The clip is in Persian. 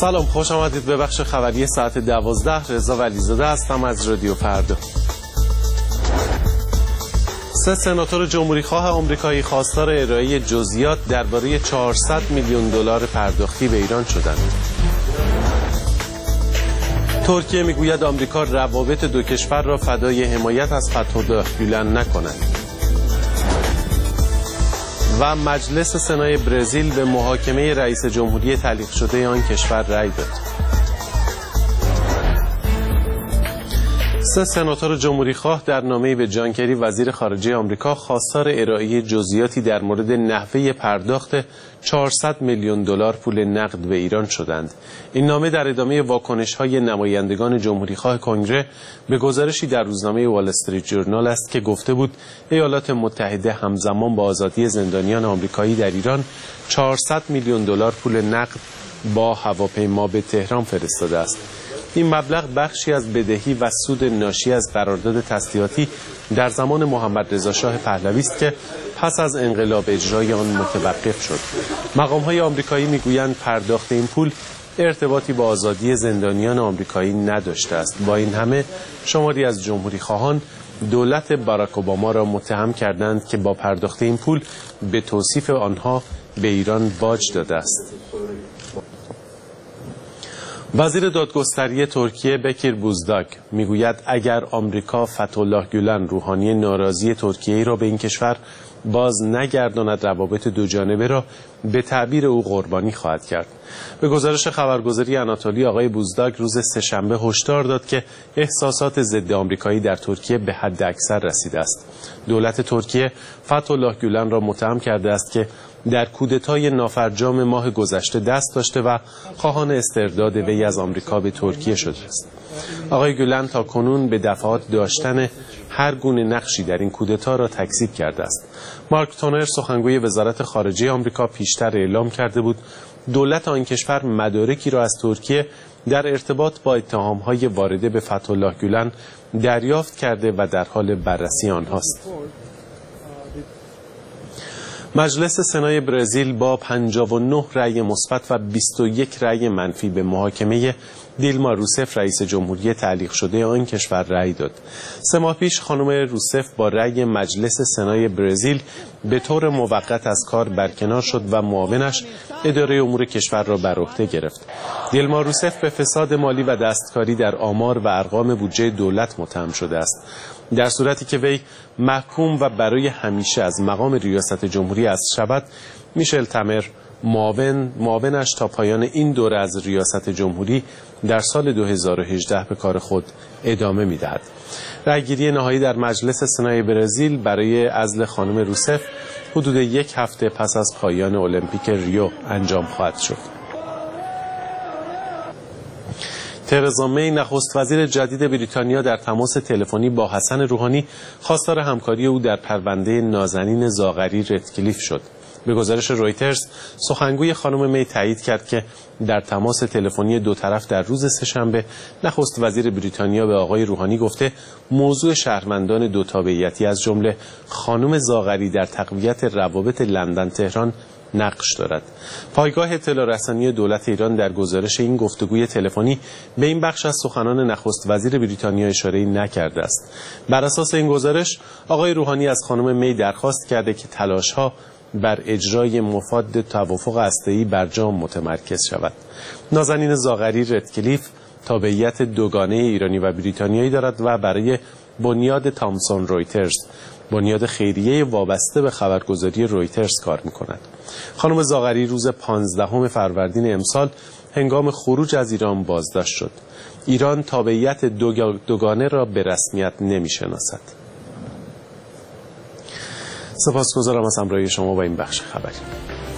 سلام، خوش آمدید به بخش خبری ساعت 12. رضا ولیزاده هستم از رادیو فردا. 3 سناتور جمهوری خواه آمریکایی خواستار ارائه جزئیات درباره 400 میلیون دلار پرداختی به ایران شدند. ترکیه میگوید آمریکا روابط دو کشور را فدای حمایت از فتح‌الله گولن نکند. و مجلس سنای برزیل به محاکمه رئیس جمهوری تعلیق شده آن کشور رأی داد. 3 سناتور جمهوری خواه در نامه‌ای به جان کری وزیر خارجه آمریکا خواستار ارائه جزئیاتی در مورد نحوه پرداخت 400 میلیون دلار پول نقد به ایران شدند. این نامه در ادامه واکنش‌های نمایندگان جمهوری خواه کنگره به گزارشی در روزنامه وال استریت جورنال است که گفته بود ایالات متحده همزمان با آزادی زندانیان آمریکایی در ایران 400 میلیون دلار پول نقد با هواپیما به تهران فرستاده است. این مبلغ بخشی از بدهی و سود ناشی از قرارداد تسلیحاتی در زمان محمد رضا شاه پهلوی است که پس از انقلاب اجرای آن متوقف شد. مقام‌های آمریکایی میگویند پرداخت این پول ارتباطی با آزادی زندانیان آمریکایی نداشته است. با این همه شماری از جمهوری خواهان دولت باراک اوباما را متهم کردند که با پرداخت این پول به توصیف آنها به ایران باج داده است. وزیر دادگستری ترکیه بکیر بوزداگ میگوید اگر آمریکا فتح‌الله گولن روحانی ناراضی ترکیه را به این کشور باز نگرداند روابط دو جانبه را به تعبیر او قربانی خواهد کرد. به گزارش خبرگزاری آناتولی آقای بوزداگ روز سه‌شنبه هشدار داد که احساسات ضد آمریکایی در ترکیه به حد اکثر رسیده است. دولت ترکیه فتح‌الله گولن را متهم کرده است که در کودتای نافرجام ماه گذشته دست داشته و خواهان استرداد وی از آمریکا به ترکیه شده است. آقای گولن تا کنون به دفعات داشتن هر گونه نقشی در این کودتا را تکذیب کرده است. مارک تونر سخنگوی وزارت خارجه آمریکا پیشتر اعلام کرده بود دولت آن کشور مدارکی را از ترکیه در ارتباط با اتهام‌های وارده به فتح‌الله گولن دریافت کرده و در حال بررسی آنهاست. مجلس سنای برزیل با 59 رأی مثبت و 21 رأی منفی به محاکمه دیلما روسف رئیس جمهوری تعلیق شده آن کشور رأی داد. 3 ماه پیش خانم روسف با رأی مجلس سنای برزیل به طور موقت از کار برکنار شد و معاونش اداره امور کشور را بر عهده گرفت. دیلما روسف به فساد مالی و دستکاری در آمار و ارقام بودجه دولت متهم شده است. در صورتی که وی محکوم و برای همیشه از مقام ریاست جمهوری از شود، میشل تمر معاونش تا پایان این دوره از ریاست جمهوری در سال 2018 به کار خود ادامه می‌دهد. رأیگیری نهایی در مجلس سنای برزیل برای عزل خانم روسف حدود 1 هفته پس از پایان المپیک ریو انجام خواهد شد. ترزا می نخست وزیر جدید بریتانیا در تماس تلفنی با حسن روحانی خواستار همکاری او در پرونده نازنین زاغری ردکلیف شد. به گزارش رویترز سخنگوی خانم می تایید کرد که در تماس تلفنی دو طرف در روز سه‌شنبه نخست وزیر بریتانیا به آقای روحانی گفته موضوع شهروندان دو تابعیتی از جمله خانم زاغری در تقویت روابط لندن تهران نقش دارد. پایگاه اطلاع رسانی دولت ایران در گزارش این گفتگوی تلفنی به این بخش از سخنان نخست وزیر بریتانیا اشاره‌ای نکرده است. بر اساس این گزارش آقای روحانی از خانم می درخواست کرده که تلاش‌ها بر اجرای مفاد توافق هسته‌ای برجام متمرکز شود. نازنین زاغری ردکلیف تابعیت دوگانه ایرانی و بریتانیایی دارد و برای بنیاد تامسون رویترز، بنیاد خیریه وابسته به خبرگزاری رویترز کار می‌کند. خانم زاغری روز 15 فروردین امسال هنگام خروج از ایران بازداشت شد. ایران تابعیت دوگانه را به رسمیت نمی‌شناسد. سپاسگزارم از همراهی شما با این بخش خبری.